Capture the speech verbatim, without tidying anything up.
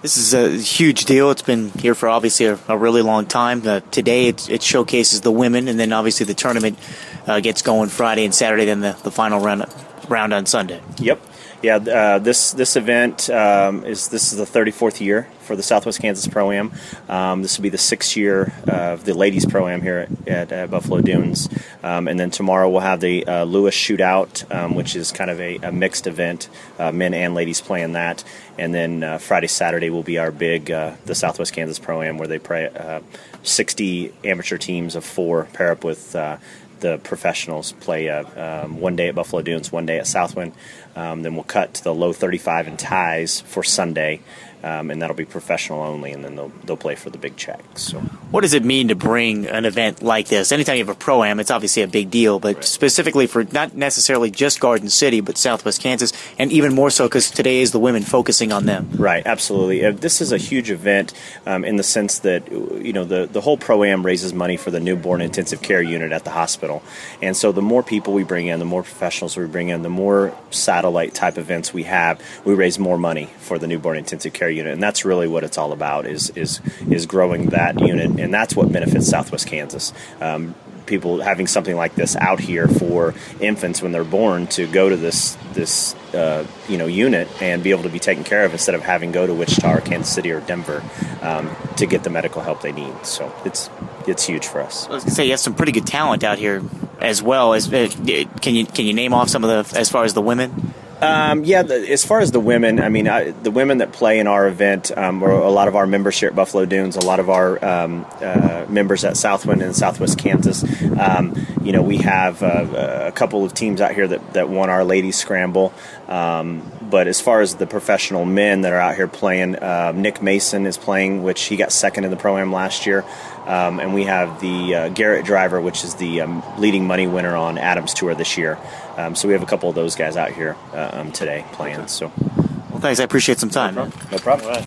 This is a huge deal. It's been here for obviously a, a really long time. Uh, today it, it showcases the women, and then obviously the tournament uh, gets going Friday and Saturday, then the, the final round round on Sunday. Yep. Yeah, uh, this this event um, is this is the thirty-fourth year for the Southwest Kansas Pro-Am. Um, this will be the sixth year of the ladies Pro-Am here at, at, at Buffalo Dunes. Um, and then tomorrow we'll have the uh, Lewis Shootout, um, which is kind of a, a mixed event, uh, men and ladies playing that. And then uh, Friday, Saturday will be our big, uh, the Southwest Kansas Pro-Am, where they play uh, sixty amateur teams of four pair up with uh, the professionals, play uh, um, one day at Buffalo Dunes, one day at Southwind. Um, then we'll cut to the low thirty-five and ties for Sunday, um, and that'll be professional only, and then they'll they'll play for the big checks. So, what does it mean to bring an event like this? Anytime you have a Pro-Am, it's obviously a big deal, but right. specifically for not necessarily just Garden City, but Southwest Kansas, and even more so because today is the women, focusing on them. Right, absolutely. Uh, this is a huge event um, in the sense that you know the the whole Pro-Am raises money for the newborn intensive care unit at the hospital, and so the more people we bring in, the more professionals we bring in, the more satellite type events we have, we raise more money for the newborn intensive care unit, and that's really what it's all about, is is is growing that unit, and that's what benefits Southwest Kansas. Um, people having something like this out here for infants when they're born, to go to this this uh, you know unit and be able to be taken care of instead of having to go to Wichita or Kansas City or Denver um, to get the medical help they need. So it's it's huge for us. I was gonna say you have some pretty good talent out here as well. As uh, can you can you name off some of the as far as the women? Um, yeah, the, as far as the women, I mean, I, the women that play in our event, um, are a lot of our members here at Buffalo Dunes, a lot of our um, uh, members at Southwind and Southwest Kansas. Um, you know, we have uh, a couple of teams out here that, that won our ladies scramble. Um, but as far as the professional men that are out here playing, uh, Nick Mason is playing, which he got second in the Pro-Am last year. Um, and we have the uh, Garrett Driver, which is the um, leading money winner on Adams Tour this year. Um, so we have a couple of those guys out here uh, um, today playing. So, well, thanks. I appreciate some time. No problem. No problem.